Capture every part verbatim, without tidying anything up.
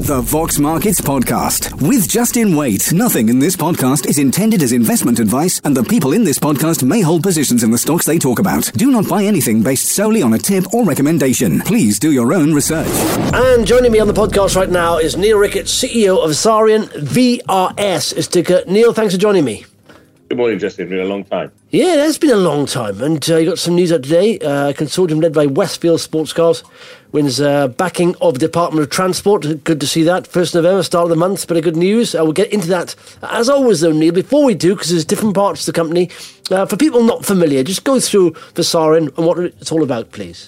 The Vox Markets Podcast with Justin Waite. Nothing in this podcast is intended as investment advice, and the people in this podcast may hold positions in the stocks they talk about. Do not buy anything based solely on a tip or recommendation. Please do your own research. And joining me on the podcast right now is Neil Rickett, C E O of Visarion. V R S is ticker. Neil, thanks for joining me. Good morning, Justin. It's been a long time. Yeah, it's been a long time. And uh, you got some news out today. Uh, a consortium led by Westfield Sports Cars wins uh, backing of Department of Transport. Good to see that. first of November, start of the month, but a good news. Uh, we'll get into that. As always, though, Neil, before we do, because there's different parts of the company, uh, for people not familiar, just go through Visarion and what it's all about, please.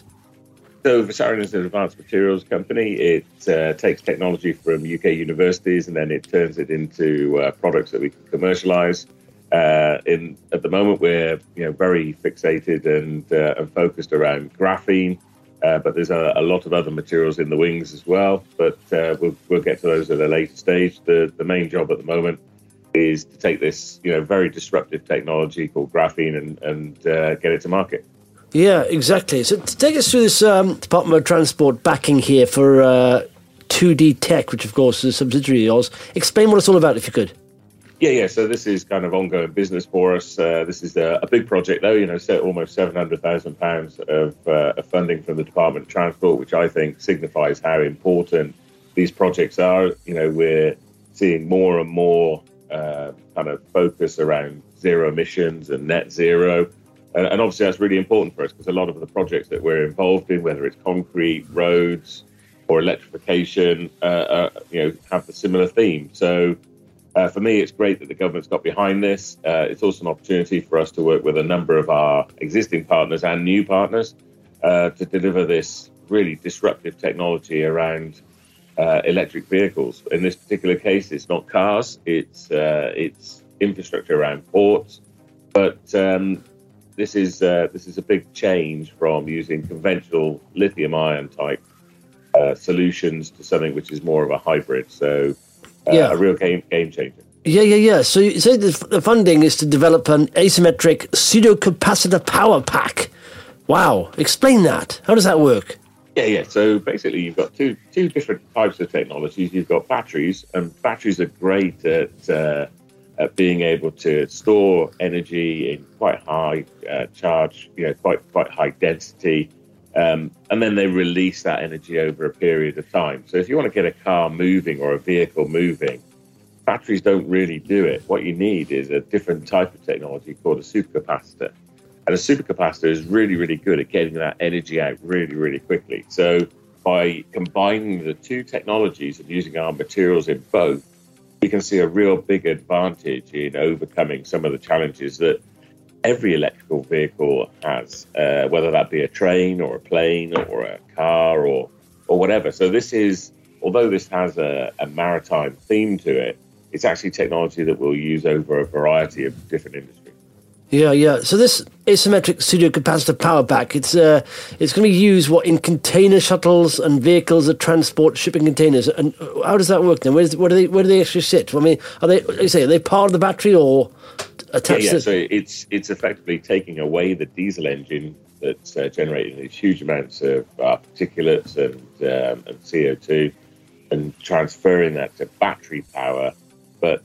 So Visarion is an advanced materials company. It uh, takes technology from U K universities and then it turns it into uh, products that we can commercialise. Uh, in at the moment, we're you know very fixated and uh, and focused around graphene, uh, but there's a, a lot of other materials in the wings as well. But uh, we'll we'll get to those at a later stage. The the main job at the moment is to take this you know very disruptive technology called graphene and and uh, get it to market. Yeah, exactly. So to take us through this um, Department of Transport backing here for uh, two D Tech, which of course is a subsidiary of yours. Explain what it's all about, if you could. Yeah, yeah. So this is kind of ongoing business for us. Uh, this is a, a big project, though. You know, so almost seven hundred thousand pounds of, uh, of funding from the Department of Transport, which I think signifies how important these projects are. You know, we're seeing more and more uh, kind of focus around zero emissions and net zero, and, and obviously that's really important for us because a lot of the projects that we're involved in, whether it's concrete, roads, or electrification, uh, uh, you know, have the similar theme. So. Uh, for me, it's great that the government's got behind this. Uh, it's also an opportunity for us to work with a number of our existing partners and new partners uh, to deliver this really disruptive technology around uh, electric vehicles. In this particular case, it's not cars, it's uh, it's infrastructure around ports. But um, this is uh, this is a big change from using conventional lithium-ion type uh, solutions to something which is more of a hybrid. So. Uh, yeah. A real game game changer. Yeah, yeah, yeah. So you say the, the funding is to develop an asymmetric pseudocapacitor power pack. Wow. Explain that. How does that work? Yeah, yeah. So basically you've got two two different types of technologies. You've got batteries, and batteries are great at, uh, at being able to store energy in quite high uh, charge, you know, quite quite high density. Um, and then they release that energy over a period of time. So if you want to get a car moving or a vehicle moving, batteries don't really do it. What you need is a different type of technology called a supercapacitor. And a supercapacitor is really, really good at getting that energy out really, really quickly. So by combining the two technologies and using our materials in both, we can see a real big advantage in overcoming some of the challenges that every electrical vehicle has, uh, whether that be a train or a plane or a car or or whatever. So this is, although this has a, a maritime theme to it, it's actually technology that we'll use over a variety of different industries. Yeah, yeah. So this asymmetric pseudocapacitor power pack, it's uh, it's going to be used what in container shuttles and vehicles that transport shipping containers. And how does that work then? Where, does, where do they where do they actually sit? I mean, are they like you say are they part of the battery or? Yeah, yeah. So it's it's effectively taking away the diesel engine that's uh, generating these huge amounts of uh, particulates and, um, and C O two and transferring that to battery power. But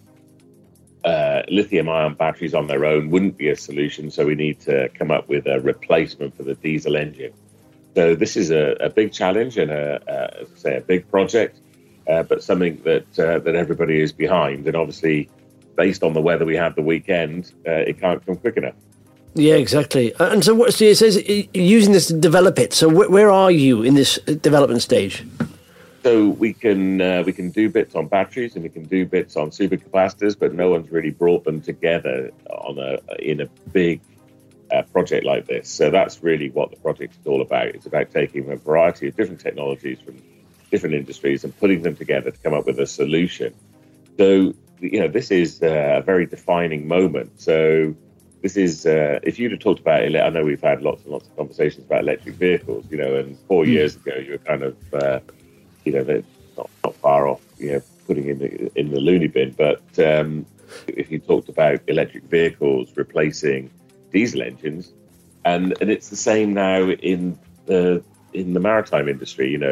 uh, lithium-ion batteries on their own wouldn't be a solution, so we need to come up with a replacement for the diesel engine. So this is a, a big challenge and, a, a, as I say, a big project, uh, but something that uh, that everybody is behind. And obviously, based on the weather we had the weekend, uh, it can't come quick enough. Yeah, exactly. And so, what so it says you're using this to develop it. So, wh- where are you in this development stage? So we can uh, we can do bits on batteries and we can do bits on supercapacitors, but no one's really brought them together on a in a big uh, project like this. So that's really what the project is all about. It's about taking a variety of different technologies from different industries and putting them together to come up with a solution. So, you know, this is a very defining moment. So this is, uh, if you'd have talked about it, I know we've had lots and lots of conversations about electric vehicles, you know, and four mm. years ago, you were kind of, uh, you know, they're not, not far off, you know, putting in the, in the loony bin. But um, if you talked about electric vehicles replacing diesel engines, and, and it's the same now in the, in the maritime industry, you know,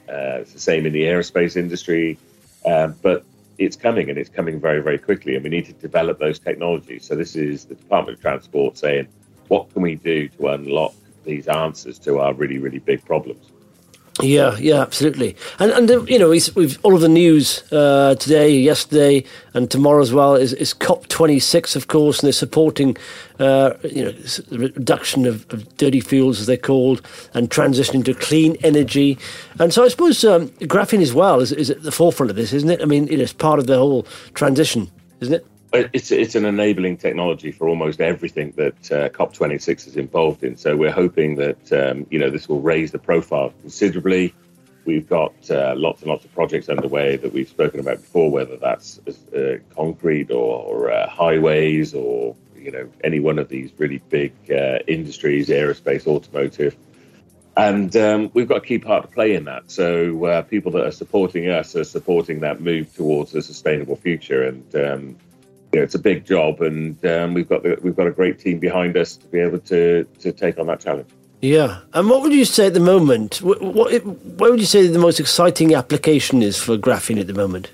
Uh, it's the same in the aerospace industry, um, but it's coming, and it's coming very, very quickly, and we need to develop those technologies. So this is the Department of Transport saying, what can we do to unlock these answers to our really, really big problems? Yeah, yeah, absolutely. And, and uh, you know, we've, we've all of the news uh, today, yesterday, and tomorrow as well is, is COP twenty-six, of course, and they're supporting, uh, you know, the reduction of, of dirty fuels, as they're called, and transitioning to clean energy. And so I suppose um, graphene as well is, is at the forefront of this, isn't it? I mean, it is part of the whole transition, isn't it? It's it's an enabling technology for almost everything that uh, COP twenty-six is involved in. So we're hoping that um, you know this will raise the profile considerably. We've got uh, lots and lots of projects underway that we've spoken about before, whether that's uh, concrete or, or uh, highways or you know any one of these really big uh, industries, aerospace, automotive. And um, we've got a key part to play in that. So uh, people that are supporting us are supporting that move towards a sustainable future. And um, you know, it's a big job, and um, we've got the, we've got a great team behind us to be able to to take on that challenge. Yeah, and what would you say at the moment? What, what where would you say the most exciting application is for graphene at the moment?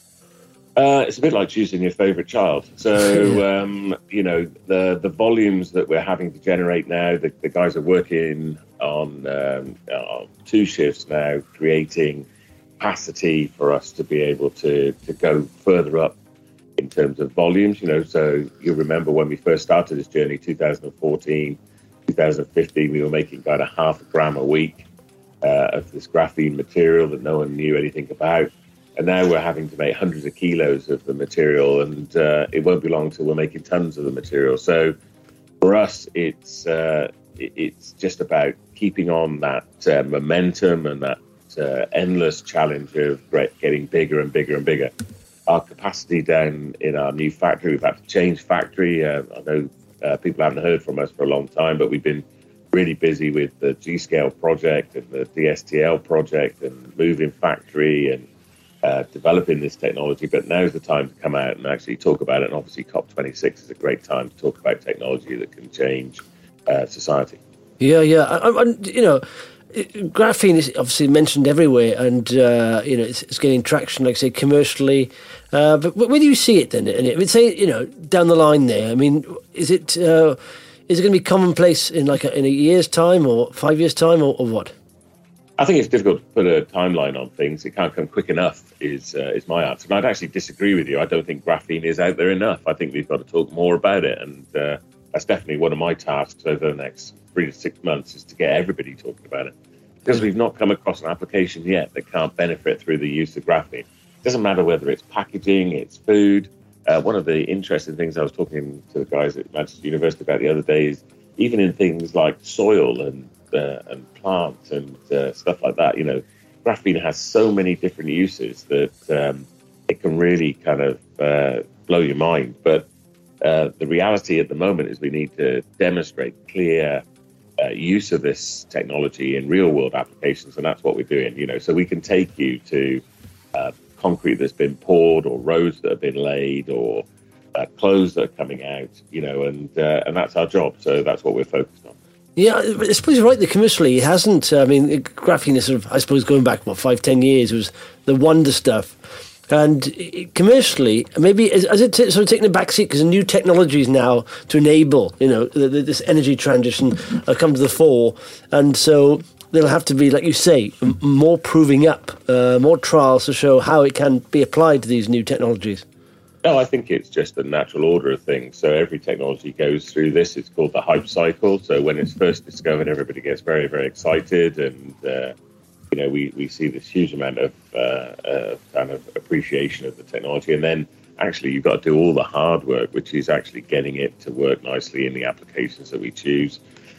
Uh, it's a bit like choosing your favourite child. So um, you know the the volumes that we're having to generate now. The, the guys are working on um, uh, two shifts now, creating capacity for us to be able to to go further up in terms of volumes, you know, so you remember when we first started this journey, two thousand fourteen, two thousand fifteen, we were making about a half a gram a week uh, of this graphene material that no one knew anything about. And now we're having to make hundreds of kilos of the material, and uh, it won't be long till we're making tons of the material. So for us, it's uh, it's just about keeping on that uh, momentum and that uh, endless challenge of getting bigger and bigger and bigger. Our capacity down in our new factory, we've had to change factory. Uh, I know uh, people haven't heard from us for a long time, but we've been really busy with the G-Scale project and the D S T L project and moving factory and uh, developing this technology. But now's the time to come out and actually talk about it. And obviously COP twenty-six is a great time to talk about technology that can change uh, society. Yeah, yeah. I, I, you know, graphene is obviously mentioned everywhere, and uh, you know it's, it's getting traction, like I say, commercially. Uh, but where do you see it then? And I mean, say you know down the line there. I mean, is it uh, is it going to be commonplace in like a, in a year's time or five years time or, or what? I think it's difficult to put a timeline on things. It can't come quick enough. Is uh, is my answer? And I'd actually disagree with you. I don't think graphene is out there enough. I think we've got to talk more about it, and uh, that's definitely one of my tasks over the next three to six months is to get everybody talking about it. Because we've not come across an application yet that can't benefit through the use of graphene. It doesn't matter whether it's packaging, it's food. Uh, one of the interesting things I was talking to the guys at Manchester University about the other day is even in things like soil and uh, and plants and uh, stuff like that, you know, graphene has so many different uses that um, it can really kind of uh, blow your mind. But uh, the reality at the moment is we need to demonstrate clear Uh, use of this technology in real world applications, and that's what we're doing. You know, so we can take you to uh, concrete that's been poured, or roads that have been laid, or uh, clothes that are coming out. You know, and uh, and that's our job. So that's what we're focused on. Yeah, I suppose you're right. The commercially, it hasn't. I mean, graphene is sort of, I suppose, going back what five, ten years, it was the wonder stuff. And commercially, maybe has it t- sort of taken a backseat because the new technologies now to enable, you know, the, the, this energy transition uh, come to the fore, and so there'll have to be, like you say, m- more proving up, uh, more trials to show how it can be applied to these new technologies. No, I think it's just the natural order of things. So every technology goes through this. It's called the hype cycle. So when it's first discovered, everybody gets very, very excited, and uh, you know, we, we see this huge amount of uh, uh, kind of appreciation of the technology. And then actually you've got to do all the hard work, which is actually getting it to work nicely in the applications that we choose.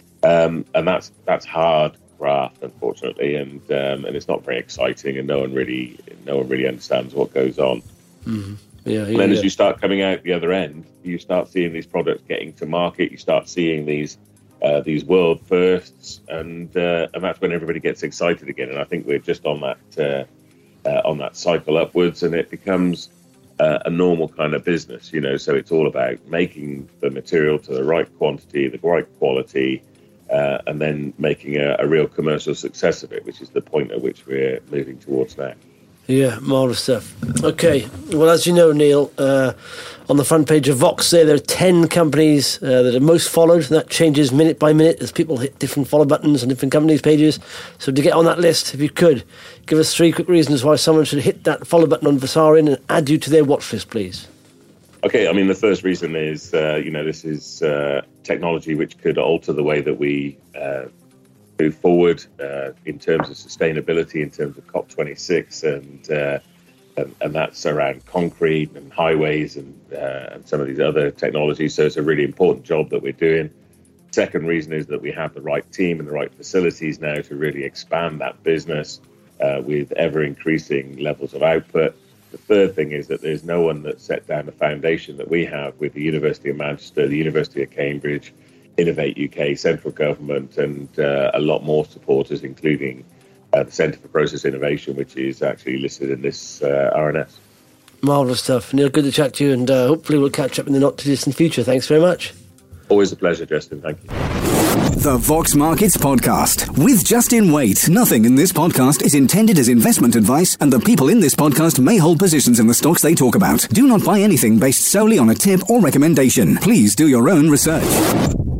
Um, and that's that's hard craft, unfortunately, and um, and it's not very exciting, and no one really no one really understands what goes on. Mm-hmm. Yeah, yeah, and then yeah. as you start coming out the other end, you start seeing these products getting to market. You start seeing these Uh, these world firsts, and uh, and that's when everybody gets excited again. And I think we're just on that uh, uh, on that cycle upwards, and it becomes uh, a normal kind of business, you know. So it's all about making the material to the right quantity, the right quality, uh, and then making a, a real commercial success of it, which is the point at which we're moving towards now. Yeah, marvellous stuff. Okay, well, as you know, Neil, uh, on the front page of Vox there, there are ten companies uh, that are most followed, and that changes minute by minute as people hit different follow buttons on different companies' pages. So to get on that list, if you could, give us three quick reasons why someone should hit that follow button on Vasarin and add you to their watch list, please. Okay, I mean, the first reason is, uh, you know, this is uh, technology which could alter the way that we uh, move forward uh, in terms of sustainability, in terms of COP twenty-six, and, uh, and and that's around concrete and highways and uh, and some of these other technologies. So it's a really important job that we're doing. Second reason is that we have the right team and the right facilities now to really expand that business uh, with ever increasing levels of output. The third thing is that there's no one that set down the foundation that we have with the University of Manchester, the University of Cambridge, Innovate U K, central government, and uh, a lot more supporters, including uh, the Centre for Process Innovation, which is actually listed in this uh, R N S. Marvellous stuff. Neil, good to chat to you, and uh, hopefully we'll catch up in the not-too-distant future. Thanks very much. Always a pleasure, Justin. Thank you. The Vox Markets Podcast with Justin Waite. Nothing in this podcast is intended as investment advice, and the people in this podcast may hold positions in the stocks they talk about. Do not buy anything based solely on a tip or recommendation. Please do your own research.